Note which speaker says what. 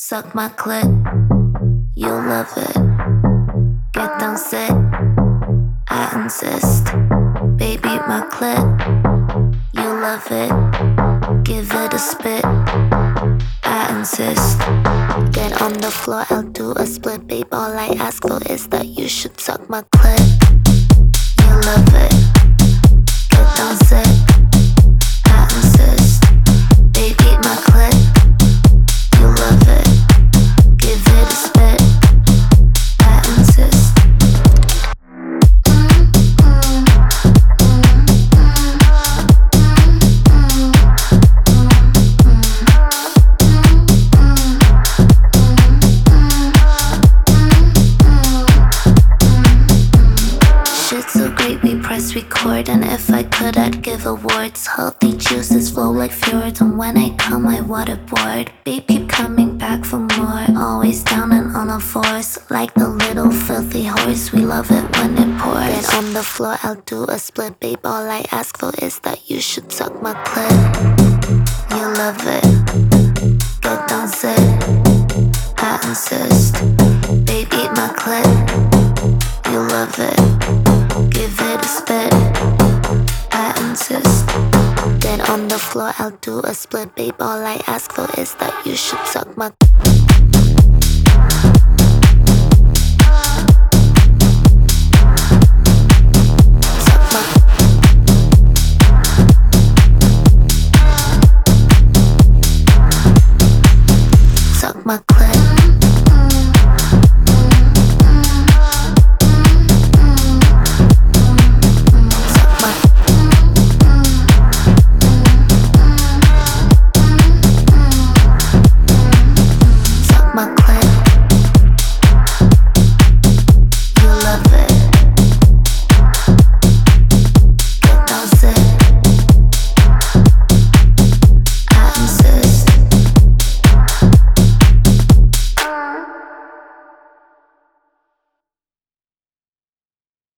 Speaker 1: Suck my clit, you'll love it. Get down, sit, I insist. Baby, my clit, you'll love it. Give it a spit, I insist. Get on the floor, I'll do a split. Babe, all I ask for is that you should suck my clit. You love it. Get down, sit, I insist. Baby, my clit, you love it. Give it a spit, I insist. Shit's so great, we press record. And if I could, I'd give awards. Healthy juices flow like fjords. And when I come, I waterboard. Babe, keep coming back for more. Always down and on a force. Like the little filthy horse. We love it when it pours. Get on the floor, I'll do a split. Babe, all I ask for is that you should suck my clit. You love it. Get down, sit, I insist. Baby, my clit, you love it. Give it a spit, I insist. Get on the floor, I'll do a split. Babe, all I ask for is that you should suck my suck my clit.